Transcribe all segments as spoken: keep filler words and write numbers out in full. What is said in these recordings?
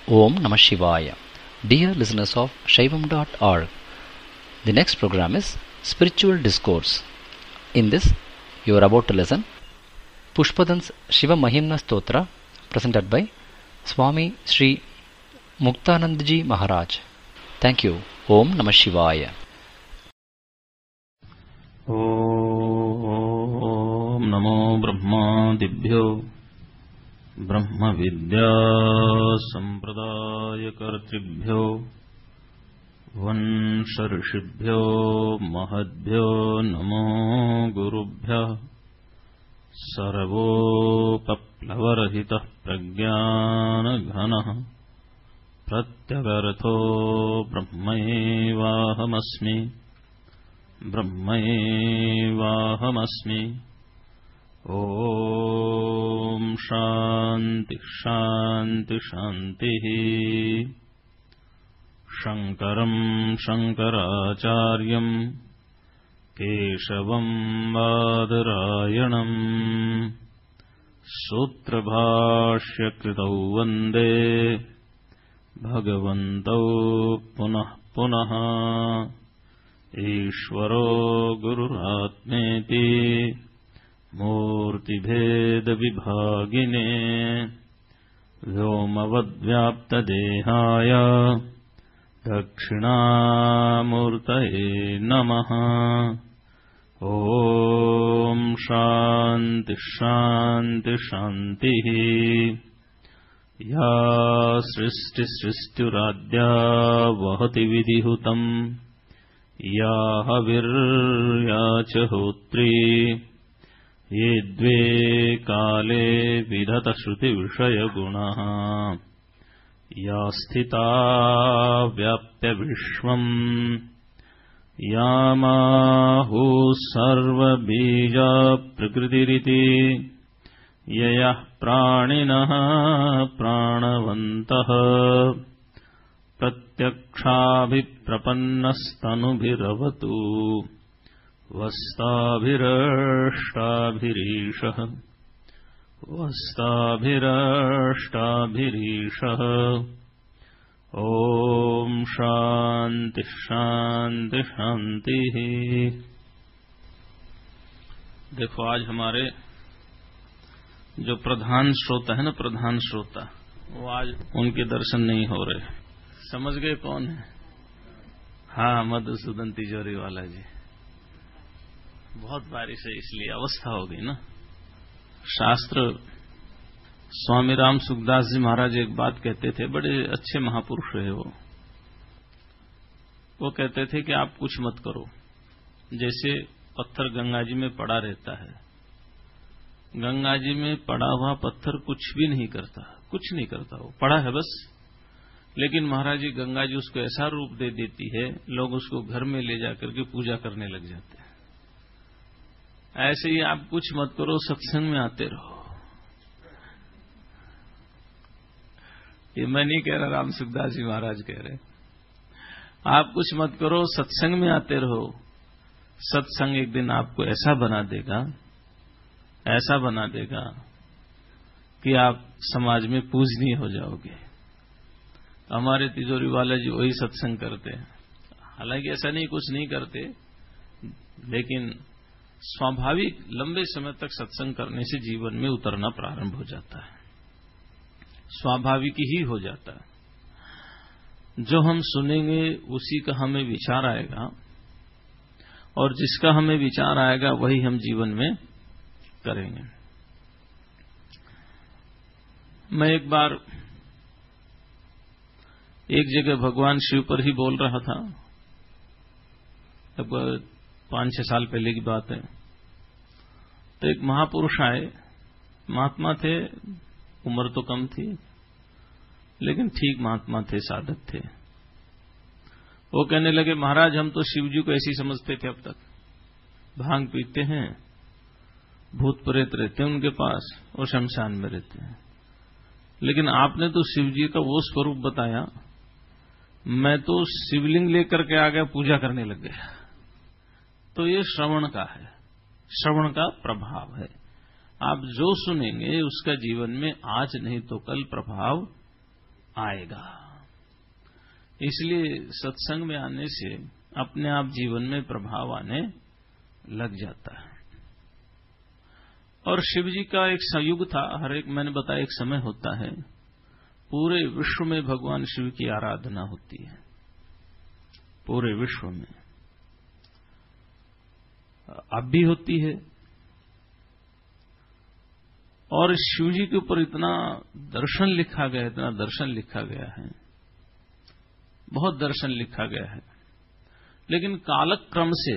Om Namah Shivaya. Dear listeners of Shaivam dot org, the next program is Spiritual Discourse. In this, you are about to listen Pushpadans Shiva Mahimna Stotra, presented by Swami Sri Muktanandji Maharaj. Thank you. Om Namah Shivaya. Om Namo Brahma Dibhyo Brahma Vidya Sampradaya Kartribhyo Vansharishibhyo Mahadbhyo Namo Gurubhya Sarvopaplavarahitah Pragyana Ghanah Pratyagartho Brahmaivahamasmi Brahmaivahamasmi. Om Shanti Shanti Shanti. Shankaram Shankaracharyam Keshavam Vadarayanam Sutra Bhashya Kritau Vande Bhagavantau Punah Punah Ishvaro Gururatmeti Murti Bheda Vibhagine Vyomavadvyapta Dehaya Dakshinamurtaye Namaha. Om Shanti Shanti Shanti. Ya Sristi Sristuradya Vahati Vidhihutam Yahaviryaachahotri Ye dve kale vidhata shruti vishaya gunaha Ya sthita vyapya vishvam Yamahu sarva bija prakritiriti Yayah praninaha pranavantaha Pratyakshabhiprapannastanubhiravatu Vastabhirashtabhirishah Vastabhirashtabhirishah. Om Shanti Shanti Shanti. देखो, आज हमारे जो प्रधान श्रोता है ना, प्रधान श्रोता, वो आज उनके दर्शन नहीं हो रहे। समझ गए कौन है? हाँ, मधुसूदन तिजोरी वाला जी। बहुत बारिश है इसलिए अवस्था हो गई ना। शास्त्र स्वामी राम सुखदास जी महाराज एक बात कहते थे, बड़े अच्छे महापुरुष है वो। वो कहते थे कि आप कुछ मत करो, जैसे पत्थर गंगा जी में पड़ा रहता है। गंगा जी में पड़ा हुआ पत्थर कुछ भी नहीं करता, कुछ नहीं करता, वो पड़ा है बस। लेकिन महाराज जी, गंगा जी उसको ऐसा रूप दे देती है, लोग उसको घर में ले जाकर के पूजा करने लग जाते हैं। ऐसे ही आप कुछ मत करो, सत्संग में आते रहो। ये मैं नहीं कह रहा, राम सुखदास जी महाराज कह रहे। आप कुछ मत करो, सत्संग में आते रहो। सत्संग एक दिन आपको ऐसा बना देगा, ऐसा बना देगा कि आप समाज में पूजनीय हो जाओगे। हमारे तिजोरी वाला जी वही सत्संग करते हैं। हालांकि ऐसा नहीं, कुछ नहीं करते, लेकिन स्वाभाविक लंबे समय तक सत्संग करने से जीवन में उतरना प्रारंभ हो जाता है, स्वाभाविक ही हो जाता है। जो हम सुनेंगे उसी का हमें विचार आएगा, और जिसका हमें विचार आएगा वही हम जीवन में करेंगे। मैं एक बार एक जगह भगवान शिव पर ही बोल रहा था, अब पांच छह साल पहले की बात है। तो एक महापुरुष आए, महात्मा थे, उम्र तो कम थी, लेकिन ठीक महात्मा थे, साधक थे। वो कहने लगे, महाराज हम तो शिव जी को ऐसी समझते थे, अब तक भांग पीते हैं, भूत प्रेत रहते हैं उनके पास और शमशान में रहते हैं, लेकिन आपने तो शिव जी का वो स्वरूप बताया, मैं तो शिवलिंग लेकर के आ गया, पूजा करने लग गया। तो ये श्रवण का है, श्रवण का प्रभाव है। आप जो सुनेंगे उसका जीवन में आज नहीं तो कल प्रभाव आएगा। इसलिए सत्संग में आने से अपने आप जीवन में प्रभाव आने लग जाता है। और शिव जी का एक संयुग था, हर एक, मैंने बताया, एक समय होता है, पूरे विश्व में भगवान शिव की आराधना होती है, पूरे विश्व में अब भी होती है। और शिव जी के ऊपर इतना दर्शन लिखा गया है, इतना दर्शन लिखा गया है, बहुत दर्शन लिखा गया है। लेकिन कालक्रम से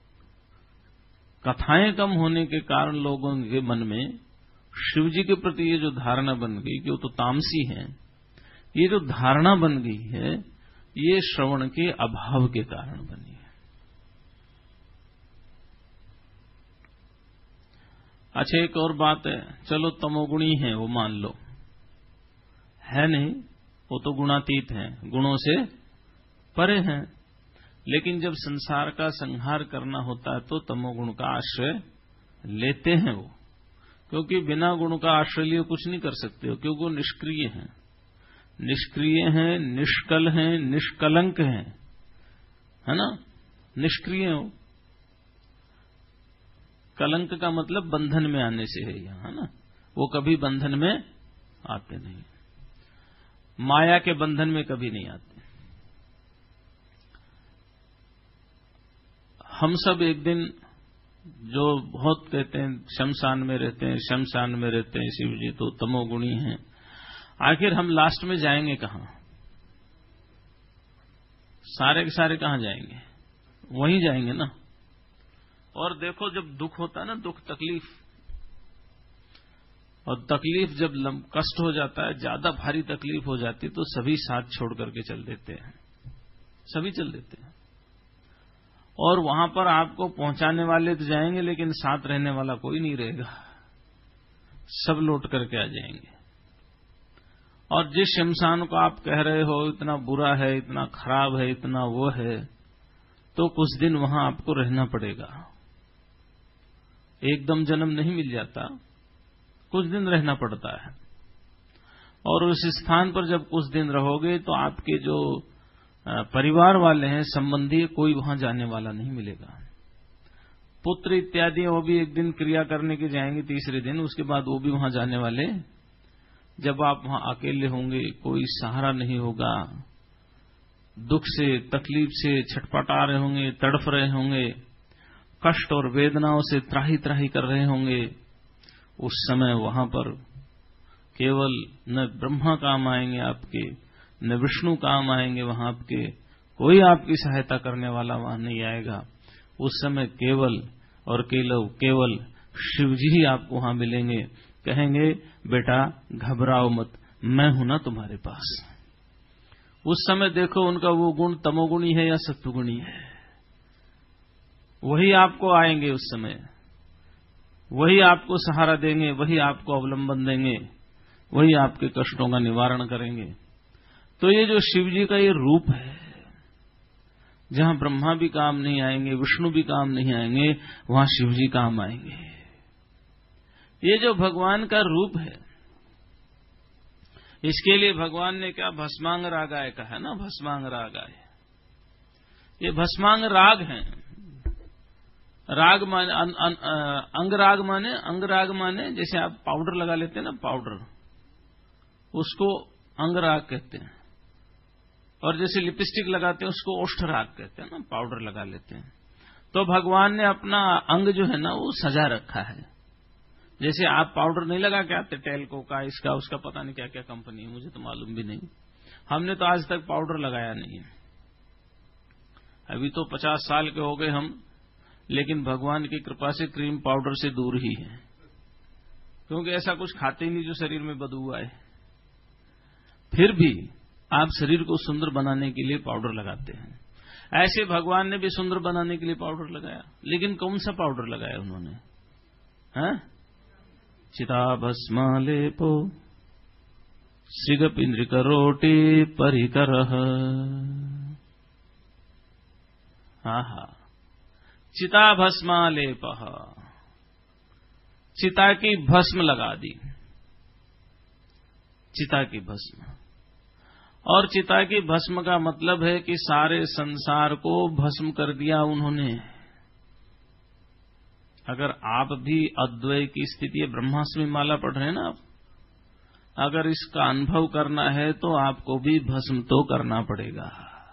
कथाएं कम होने के कारण लोगों के मन में शिव जी के प्रति ये जो धारणा बन गई कि वो तो तामसी हैं, ये जो धारणा बन गई है, ये श्रवण के अभाव के कारण बनी है। अच्छा, एक और बात है, चलो तमोगुणी है वो मान लो, है नहीं, वो तो गुणातीत हैं, गुणों से परे हैं। लेकिन जब संसार का संहार करना होता है तो तमोगुण का आश्रय लेते हैं वो, क्योंकि बिना गुण का आश्रय लिए कुछ नहीं कर सकते हो, क्योंकि वो निष्क्रिय हैं, निष्क्रिय हैं, निष्कल हैं, निष्कलंक हैं, है ना, निष्क्रिय हो। कलंक का मतलब बंधन में आने से है यहां, है ना, वो कभी बंधन में आते नहीं, माया के बंधन में कभी नहीं आते। हम सब एक दिन, जो बहुत कहते हैं शमशान में रहते हैं, शमशान में रहते हैं, शिव जी तो तमोगुणी हैं, आखिर हम लास्ट में जाएंगे कहां? सारे के सारे कहां जाएंगे? वहीं जाएंगे ना। और देखो, जब दुख होता है ना, दुख तकलीफ, और तकलीफ जब कष्ट हो जाता है, ज्यादा भारी तकलीफ हो जाती, तो सभी साथ छोड़ करके चल देते हैं, सभी चल देते हैं। और वहां पर आपको पहुंचाने वाले तो जाएंगे, लेकिन साथ रहने वाला कोई नहीं रहेगा, सब लौट करके आ जाएंगे। और जिस शमशान को आप कह रहे हो इतना बुरा है, इतना खराब है, इतना वो है, तो कुछ दिन वहां आपको रहना पड़ेगा। एकदम जन्म नहीं मिल जाता, कुछ दिन रहना पड़ता है। और उस स्थान पर जब कुछ दिन रहोगे तो आपके जो परिवार वाले हैं, संबंधी, कोई वहां जाने वाला नहीं मिलेगा। पुत्र इत्यादि वो भी एक दिन क्रिया करने के जाएंगे, तीसरे दिन, उसके बाद वो भी वहां जाने वाले। जब आप वहां अकेले होंगे, कोई सहारा नहीं होगा, दुख से, तकलीफ से छटपटा रहे होंगे, तड़फ रहे होंगे, कष्ट और वेदनाओं से त्राही त्राही कर रहे होंगे, उस समय वहां पर केवल न ब्रह्मा काम आएंगे आपके, न विष्णु काम आएंगे वहां आपके, कोई आपकी सहायता करने वाला वहां नहीं आएगा। उस समय केवल और केवल केवल शिव जी ही आपको वहां मिलेंगे, कहेंगे बेटा घबराओ मत, मैं हूं ना तुम्हारे पास। उस समय देखो उनका वो गुण तमोगुणी है या सत्वगुणी है, वही आपको आएंगे उस समय, वही आपको सहारा देंगे, वही आपको अवलंबन देंगे, वही आपके कष्टों का निवारण करेंगे। तो ये जो शिव जी का ये रूप है, जहां ब्रह्मा भी काम नहीं आएंगे, विष्णु भी काम नहीं आएंगे, वहां शिव जी काम आएंगे। ये जो भगवान का रूप है, इसके लिए भगवान ने क्या भस्मांग रागाय कहा है ना, भस्मांग रागाय। ये भस्मांग राग हैं। राग माने अन, अन, अंग राग माने, अंग राग माने जैसे आप पाउडर लगा लेते हैं ना, पाउडर, उसको अंग राग कहते हैं। और जैसे लिपस्टिक लगाते हैं उसको ओष्ठ राग कहते हैं ना, पाउडर लगा लेते हैं। तो भगवान ने अपना अंग जो है ना वो सजा रखा है। जैसे आप पाउडर नहीं लगा के आते, टेल्को का, इसका उसका, पता नहीं क्या क्या कंपनी है, मुझे तो मालूम भी नहीं, हमने तो आज तक पाउडर लगाया नहीं है। अभी तो पचास साल के हो गए हम, लेकिन भगवान की कृपा से क्रीम पाउडर से दूर ही है, क्योंकि ऐसा कुछ खाते ही नहीं जो शरीर में बदबू आए। फिर भी आप शरीर को सुंदर बनाने के लिए पाउडर लगाते हैं, ऐसे भगवान ने भी सुंदर बनाने के लिए पाउडर लगाया। लेकिन कौन सा पाउडर लगाया उन्होंने? हैं? चिताभस्मालेपो श्रीगपिंद्रिकरोटी परिकरः। हा हा, चिताभस्मालेपः, चिता की भस्म लगा दी, चिता की भस्म। और चिता की भस्म का मतलब है कि सारे संसार को भस्म कर दिया उन्होंने। अगर आप भी अद्वैय की स्थिति ब्रह्मास्मि माला पढ़ रहे हैं ना आप, अगर इसका अनुभव करना है तो आपको भी भस्म तो करना पड़ेगा।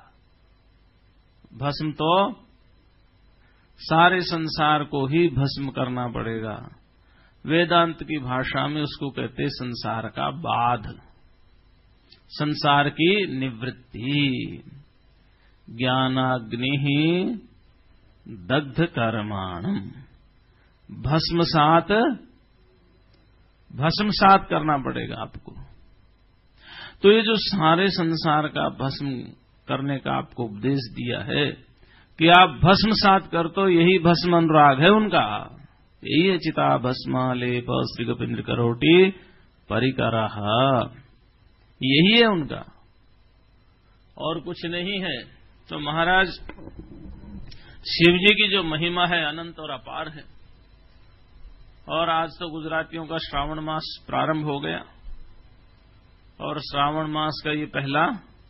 भस्म तो सारे संसार को ही भस्म करना पड़ेगा। वेदांत की भाषा में उसको कहते संसार का बाध, संसार की निवृत्ति। ज्ञानाग्नि दग्ध कर्माणम, भस्मसात भस्मसात करना पड़ेगा आपको। तो ये जो सारे संसार का भस्म करने का आपको उपदेश दिया है कि आप भस्मसात कर, तो यही भस्म अनुराग है उनका। यही है चिता भस्मा लेप श्रीगोपिंद्र करोटी परिकरः, यही है उनका, और कुछ नहीं है। तो महाराज शिव जी की जो महिमा है अनंत और अपार है। और आज तो गुजरातियों का श्रावण मास प्रारंभ हो गया, और श्रावण मास का ये पहला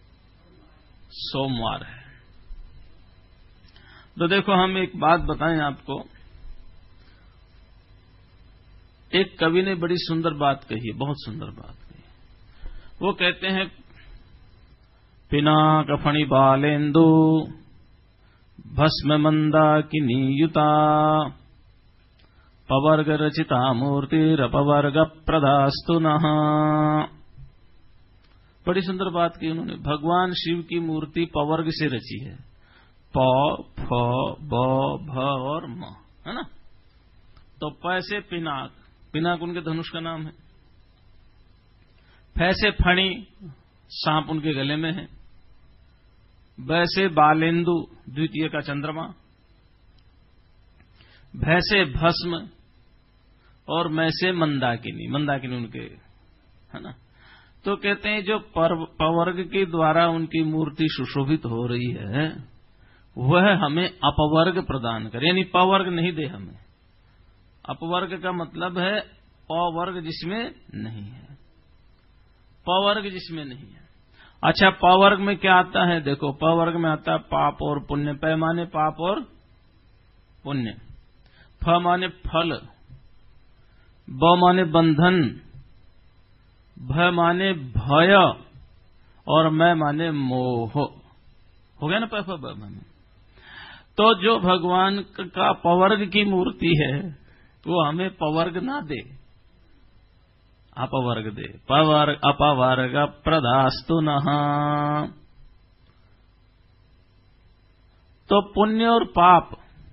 सोमवार है। तो देखो, हम एक बात बताएं आपको। एक कवि ने बड़ी सुंदर बात कही, बहुत सुंदर बात कही। वो कहते हैं, पिनाक फणि बालेन्दु भस्म मंदाकिनीयुता पवर्ग रचिता मूर्तिरपवर्ग प्रदास्तु नः। बड़ी सुंदर बात की उन्होंने। भगवान शिव की मूर्ति पवर्ग से रची है, प, फ, ब, भ और म, है ना। तो प से पिनाक, पिनाक उनके धनुष का नाम है। फ से फणी, सांप उनके गले में है। ब से बालेन्दु, द्वितीय का चंद्रमा। भ से भस्म, और मैं से मंदाकिनी, मंदाकिनी उनके, है ना। तो कहते हैं जो पवर्ग के द्वारा उनकी मूर्ति सुशोभित हो रही है, वह हमें अपवर्ग प्रदान करे, यानी पवर्ग नहीं दे हमें। अपवर्ग का मतलब है पवर्ग जिसमें नहीं है, पवर्ग जिसमें नहीं है। अच्छा, पवर्ग में क्या आता है? देखो, पवर्ग में आता है पाप और पुण्य। प माने पाप और पुण्य, फ माने फल, ब माने बंधन, भ माने भय, और मैं माने मोह। हो गया ना प फ ब माने। तो जो भगवान का पवर्ग की मूर्ति है, वो हमें पवर्ग ना दे, अपवर्ग दे। पवर्ग अपवर्ग प्रदास्तु नः। तो पुण्य और पाप,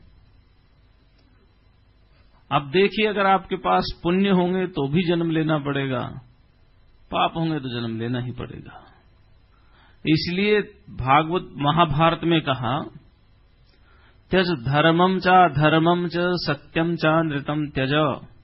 अब देखिए, अगर आपके पास पुण्य होंगे तो भी जन्म लेना पड़ेगा, पाप होंगे तो जन्म लेना ही पड़ेगा। इसलिए भागवत महाभारत में कहा, त्यज धर्मम च धर्मम च सत्यम च नृतम त्यज,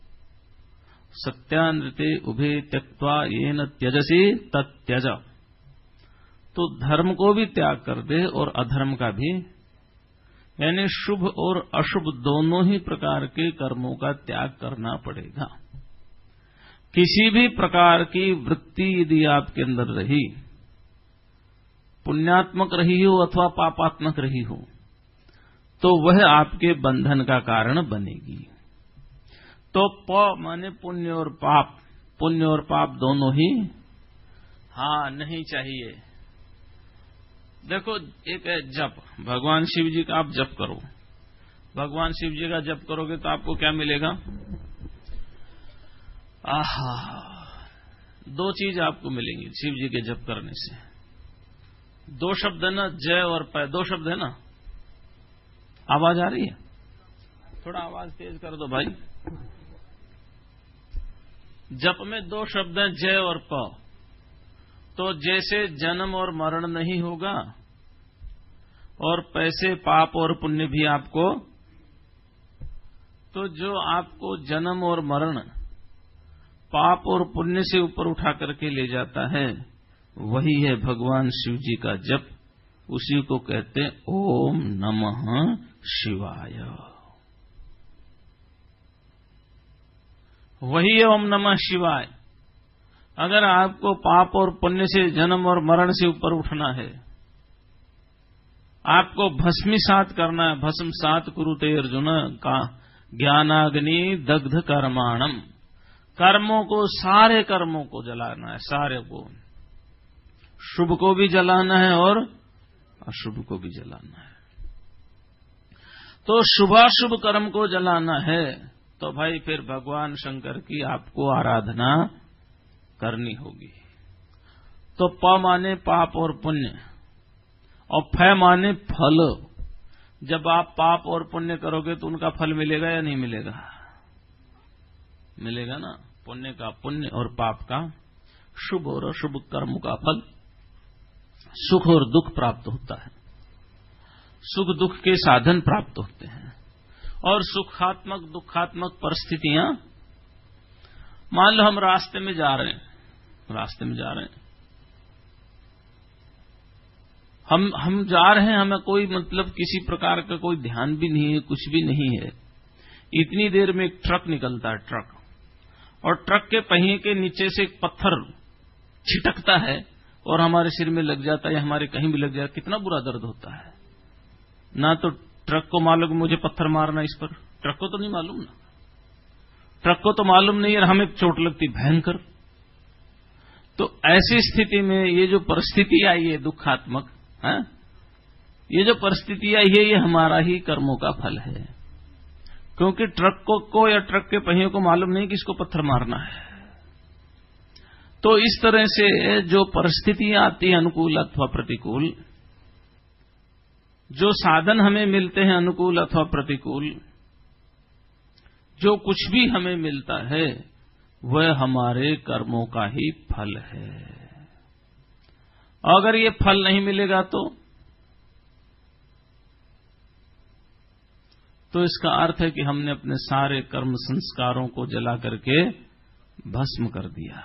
सत्यानृते उभे त्यक्त्वा येन त्यजसी तत्यज। तो धर्म को भी त्याग कर दे और अधर्म का भी, यानी शुभ और अशुभ दोनों ही प्रकार के कर्मों का त्याग करना पड़ेगा। किसी भी प्रकार की वृत्ति यदि आपके अंदर रही, पुण्यात्मक रही हो अथवा पापात्मक रही हो, तो वह आपके बंधन का कारण बनेगी। तो प माने पुण्य और पाप, पुण्य और पाप दोनों ही हाँ नहीं चाहिए। देखो, एक है जप, भगवान शिव जी का आप जप करो। भगवान शिव जी का जप करोगे तो आपको क्या मिलेगा? आहा, दो चीज आपको मिलेंगी शिव जी के जप करने से। दो शब्द है ना, जय और पै, दो शब्द है ना। आवाज आ रही है? थोड़ा आवाज तेज कर दो भाई। जप में दो शब्द हैं, जय और प। तो जैसे जन्म और मरण नहीं होगा, और पैसे पाप और पुण्य भी आपको, तो जो आपको जन्म और मरण पाप और पुण्य से ऊपर उठा करके ले जाता है, वही है भगवान शिव जी का जप। उसी को कहते हैं ओम नमः शिवाय। वही है ओम नमः शिवाय। अगर आपको पाप और पुण्य से, जन्म और मरण से ऊपर उठना है, आपको भस्मीसात करना है, भस्म सात कुरुते अर्जुन का ज्ञानाग्नि दग्ध कर्माणम, कर्मों को, सारे कर्मों को जलाना है, सारे को, शुभ को भी जलाना है और अशुभ को भी जलाना है। तो शुभाशुभ कर्म को जलाना है तो भाई फिर भगवान शंकर की आपको आराधना करनी होगी। तो प माने पाप और पुण्य, और फ माने फल। जब आप पाप और पुण्य करोगे तो उनका फल मिलेगा या नहीं मिलेगा? मिलेगा ना। पुण्य का पुण्य और पाप का शुभ और अशुभ कर्म का फल, सुख और दुख प्राप्त होता है। सुख दुख के साधन प्राप्त होते हैं, और सुखात्मक दुखात्मक परिस्थितियां, मान लो हम रास्ते में जा रहे हैं, रास्ते में जा रहे हैं, हम हम जा रहे हैं, हमें कोई मतलब किसी प्रकार का कोई ध्यान भी नहीं है, कुछ भी नहीं है। इतनी देर में एक ट्रक निकलता है, ट्रक, और ट्रक के पहिए के नीचे से एक पत्थर छिटकता है और हमारे सिर में लग जाता है या हमारे कहीं भी लग जाता है, कितना बुरा दर्द होता है। ना तो ट्रक को मालूम मुझे पत्थर मारना इस पर, ट्रक को तो नहीं मालूम ना, ट्रक को तो मालूम नहीं है, हमें चोट लगती भयंकर। तो ऐसी स्थिति में ये जो परिस्थिति आई है दुखात्मक, है, ये जो परिस्थिति आई है, ये हमारा ही कर्मों का फल है। क्योंकि ट्रक को, को या ट्रक के पहियों को मालूम नहीं कि इसको पत्थर मारना है। तो इस तरह से जो परिस्थितियां आती हैं अनुकूल अथवा प्रतिकूल, जो साधन हमें मिलते हैं अनुकूल अथवा प्रतिकूल, जो कुछ भी हमें मिलता है वह हमारे कर्मों का ही फल है। अगर ये फल नहीं मिलेगा तो तो इसका अर्थ है कि हमने अपने सारे कर्म संस्कारों को जला करके भस्म कर दिया।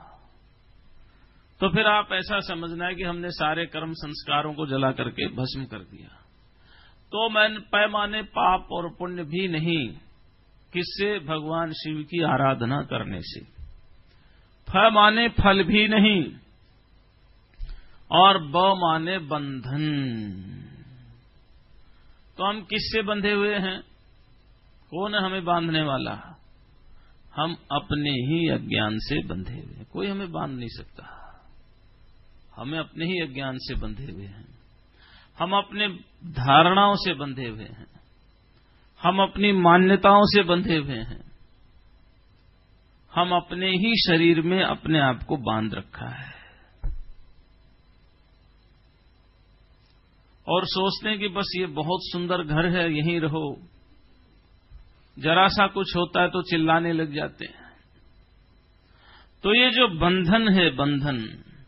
तो फिर आप ऐसा समझना है कि हमने सारे कर्म संस्कारों को जला करके भस्म कर दिया। तो मैं पैमाने पाप और पुण्य भी नहीं, किससे? भगवान शिव की आराधना करने से। फ माने फल भी नहीं, और ब माने बंधन। तो हम किससे बंधे हुए हैं? कौन है हमें बांधने वाला? हम अपने ही अज्ञान से बंधे हुए हैं। कोई हमें बांध नहीं सकता, हमें अपने ही अज्ञान से बंधे हुए हैं। हम अपने धारणाओं से बंधे हुए हैं, हम अपनी मान्यताओं से बंधे हुए हैं, हम अपने ही शरीर में अपने आप को बांध रखा है और सोचते हैं कि बस ये बहुत सुंदर घर है, यहीं रहो। जरा सा कुछ होता है तो चिल्लाने लग जाते हैं। तो ये जो बंधन है, बंधन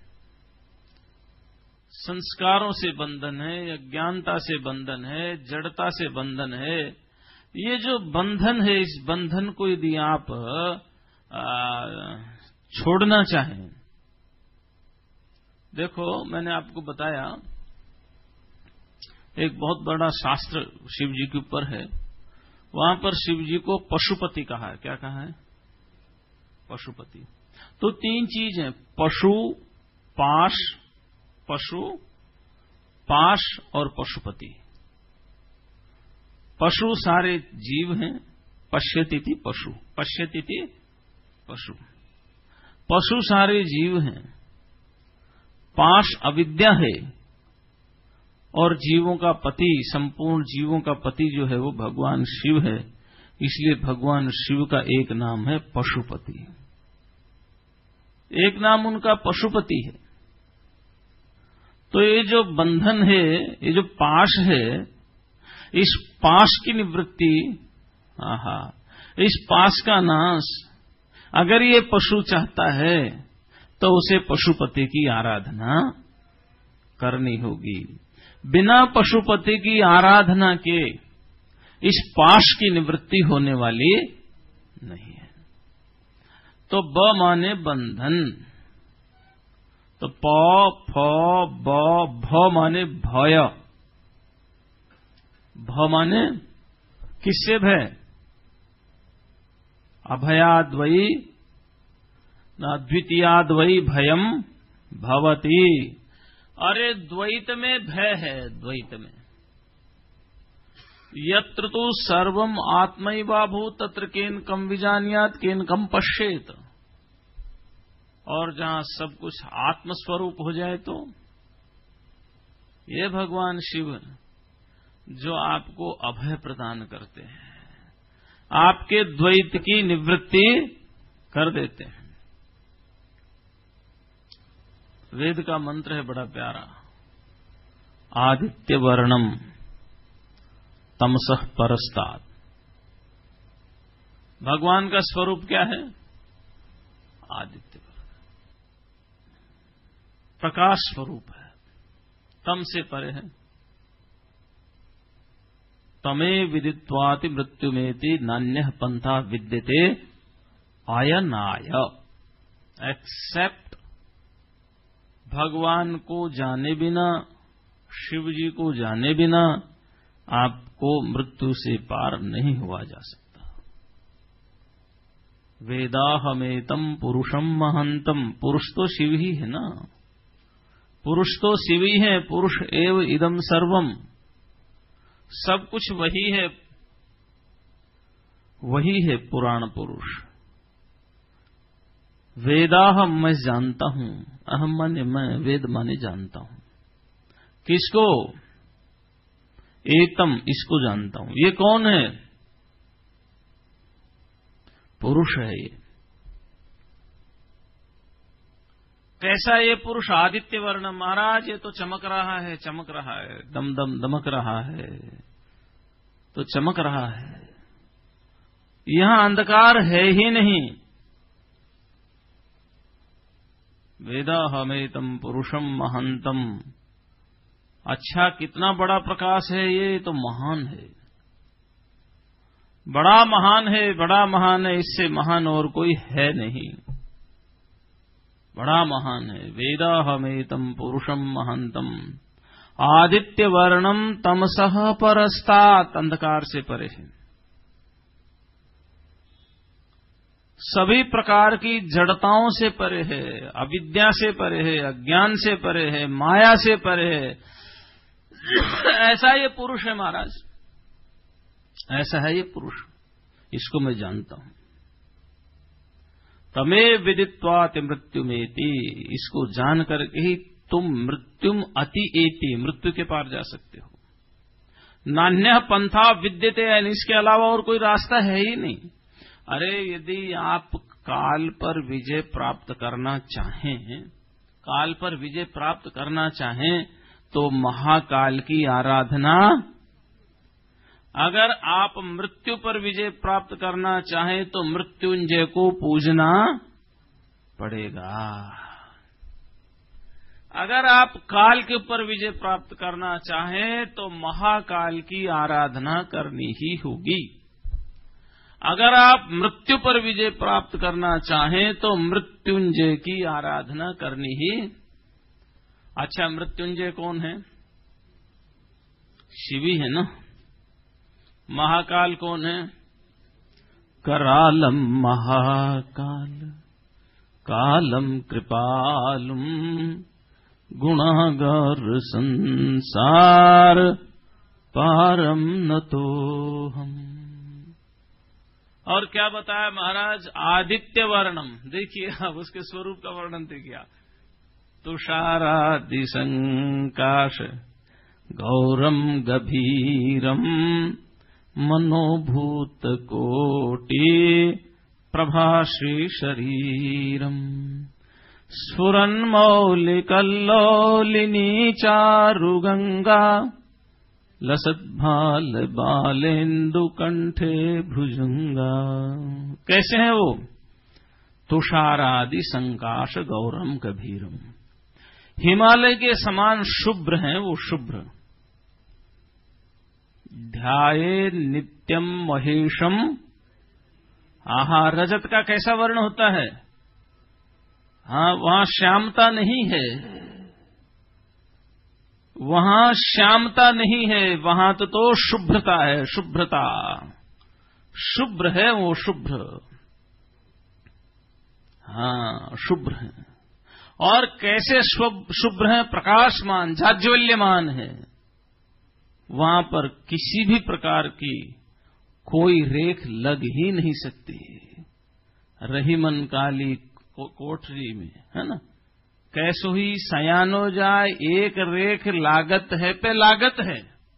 संस्कारों से बंधन है, अज्ञानता से बंधन है, जड़ता से बंधन है। ये जो बंधन है, इस बंधन को यदि आप आ, छोड़ना चाहें, देखो मैंने आपको बताया एक बहुत बड़ा शास्त्र शिव जी के ऊपर है, वहां पर शिव जी को पशुपति कहा है। क्या कहा है? पशुपति। तो तीन चीज है, पशु, पाश, पशु, पाश और पशुपति। पशु सारे जीव हैं, पश्यति थी पशु, पश्यति थी पशु। पशु सारे जीव हैं, पाश अविद्या है, और जीवों का पति, संपूर्ण जीवों का पति जो है वो भगवान शिव है। इसलिए भगवान शिव का एक नाम है पशुपति, एक नाम उनका पशुपति है। तो ये जो बंधन है, ये जो पाश है, इस पाश की निवृत्ति, आहा, इस पाश का नाश अगर ये पशु चाहता है तो उसे पशुपति की आराधना करनी होगी। बिना पशुपति की आराधना के इस पाश की निवृत्ति होने वाली नहीं है। तो ब माने बंधन, तो प, फ, ब, भ माने भय। भ माने किससे भय? अभयाद्वयी न द्वितीयाद्वै भयम भवति। अरे द्वैत में भय है, द्वैत में। यत्र तु सर्वम आत्मैवाभूत तत्र केन कम विजानियात केन कम पश्येत। और जहां सब कुछ आत्मस्वरूप हो जाए तो ये भगवान शिव जो आपको अभय प्रदान करते हैं, आपके द्वैत की निवृत्ति कर देते हैं। वेद का मंत्र है बड़ा प्यारा, आदित्य वर्णम तमसः परस्तात्। भगवान का स्वरूप क्या है? आदित्य वर्ण, प्रकाश स्वरूप है, तम से परे है। तमे विदित्वाति मृत्युमेति नान्यः पंथा विद्यते आयनाय। एक्सेप्ट भगवान को जाने बिना, शिव जी को जाने बिना आपको मृत्यु से पार नहीं हुआ जा सकता। वेदाहमेतम पुरुषम महंतम। पुरुष तो शिव ही है ना, पुरुष तो शिव ही है। पुरुष एव इदम सर्वम, सब कुछ वही है, वही है पुराण पुरुष। वेदाहम, मैं जानता हूं। अहम माने मैं, वेद माने जानता हूं। किसको? एतम, इसको जानता हूं। ये कौन है? पुरुष है ये। कैसा ये पुरुष? आदित्य वर्ण। महाराज ये तो चमक रहा है, चमक रहा है, दम दम दमक रहा है, तो चमक रहा है। यहां अंधकार है ही नहीं। वेदाहमेतम पुरुषम महंतम। अच्छा, कितना बड़ा प्रकाश है ये, तो महान है, बड़ा महान है, बड़ा महान है। इससे महान और कोई है नहीं, बड़ा महान है। वेदाहमेतम पुरुषम महंतम आदित्य वर्णम तमसः परस्तात्। अंधकार से परे है, सभी प्रकार की जड़ताओं से परे है, अविद्या से परे है, अज्ञान से परे है, माया से परे है। ऐसा ये पुरुष है महाराज, ऐसा है ये पुरुष, इसको मैं जानता हूं। तमे विदित्वाति मृत्युमेति। इसको जान करके ही तुम मृत्युम अति एति, मृत्यु के पार जा सकते हो। नान्यः पंथा विद्यते, यानी इसके अलावा और कोई रास्ता है ही नहीं। अरे यदि आप काल पर विजय प्राप्त करना चाहें, काल पर विजय प्राप्त करना चाहें तो महाकाल की आराधना। अगर आप मृत्यु पर विजय प्राप्त करना चाहें तो मृत्युंजय को पूजना पड़ेगा। अगर आप काल के ऊपर विजय प्राप्त करना चाहें तो महाकाल की आराधना करनी ही होगी। अगर आप मृत्यु पर विजय प्राप्त करना चाहें तो मृत्युंजय की आराधना करनी ही। अच्छा, मृत्युंजय कौन है? शिवी है ना। महाकाल कौन है? करालम महाकाल कालम कृपालुम गुणागार संसार पारम नतोहम। और क्या बताया महाराज? आदित्य वर्णम। देखिए अब उसके स्वरूप का वर्णन देखिए। तुषारादि संकाश गौरम गभीरम मनोभूत कोटि प्रभाश्री शरीरम स्फुरन्मौलिकल्लोलिनी चारुगंगा लसद्भाल बालेन्दु कंठे भुजंगा। कैसे हैं वो? तुषारादि संकाश गौरम गभीरम। हिमालय के समान शुभ्र हैं वो, शुभ्र। ध्याये नित्यम महेशम। आहा, रजत का कैसा वर्ण होता है? हाँ, वहां श्यामता नहीं है, वहां श्यामता नहीं है, वहां तो, तो शुभ्रता है, शुभ्रता। शुभ्र है वो, शुभ्र। हाँ, शुभ्र हैं। और कैसे शुभ्र हैं? प्रकाशमान, जाज्वल्यमान है। वहां पर किसी भी प्रकार की कोई रेख लग ही नहीं सकती। रहीमन काली को, कोठरी में, है ना, कैसो ही सयानो जाए, एक रेख लागत है पे लागत है,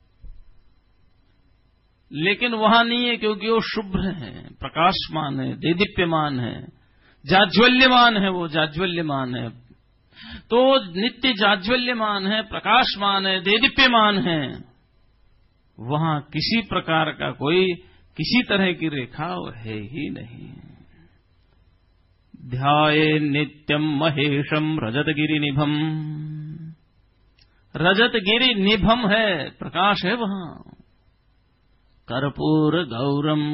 लेकिन वहां नहीं है, क्योंकि वो शुभ्र है, प्रकाशमान है, देदीप्यमान है, जाज्वल्यमान है। वो जाज्वल्यमान है, तो नित्य जाज्वल्यमान है, प्रकाशमान है, देदीप्यमान है। वहां किसी प्रकार का कोई किसी तरह की रेखा है ही नहीं। ध्याये नित्यम महेशम रजतगिरि निभम। रजतगिरि निभम है, प्रकाश है वहां। कर्पूर गौरम,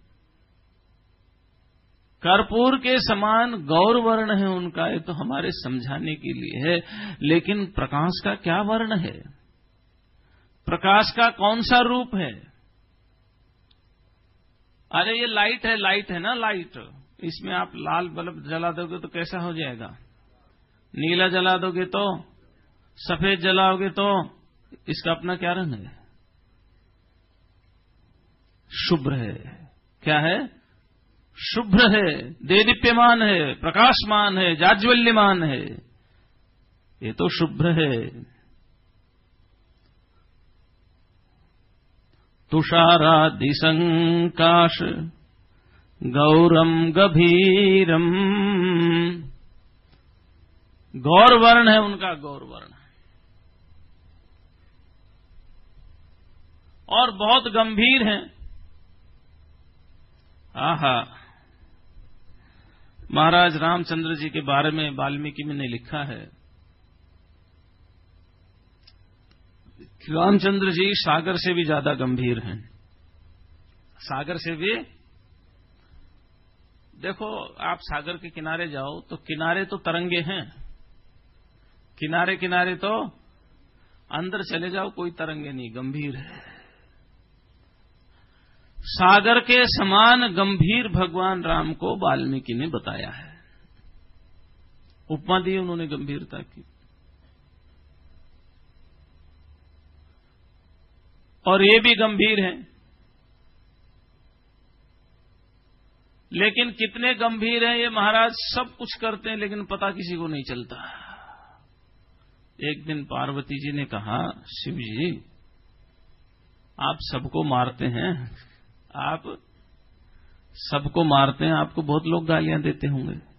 कर्पूर के समान गौर वर्ण है उनका। ये तो हमारे समझाने के लिए है, लेकिन प्रकाश का क्या वर्ण है? प्रकाश का कौन सा रूप है? अरे ये लाइट है, लाइट है ना, लाइट। इसमें आप लाल बल्ब जला दोगे तो कैसा हो जाएगा? नीला जला दोगे तो, सफेद जलाओगे तो, इसका अपना क्या रंग है? शुभ्र है। क्या है? शुभ्र है, देदीप्यमान है, प्रकाशमान है, जाज्वल्यमान है। ये तो शुभ्र है। तुषारादिसंकाश गौरम गभीरम। गौर वर्ण है उनका, गौर वर्ण, और बहुत गंभीर हैं। आहा, महाराज रामचंद्र जी के बारे में वाल्मीकि ने लिखा है, रामचंद्र जी सागर से भी ज्यादा गंभीर हैं। सागर से भी, देखो आप सागर के किनारे जाओ तो किनारे तो तरंगे हैं, किनारे किनारे तो, अंदर चले जाओ कोई तरंगे नहीं, गंभीर है। सागर के समान गंभीर भगवान राम को वाल्मीकि ने बताया है, उपमा दी उन्होंने गंभीरता की। और ये भी गंभीर हैं, लेकिन कितने गंभीर हैं ये महाराज? सब कुछ करते हैं लेकिन पता किसी को नहीं चलता। एक दिन पार्वती जी ने कहा, शिव जी आप सबको मारते हैं, आप सबको मारते हैं, आपको बहुत लोग गालियां देते होंगे,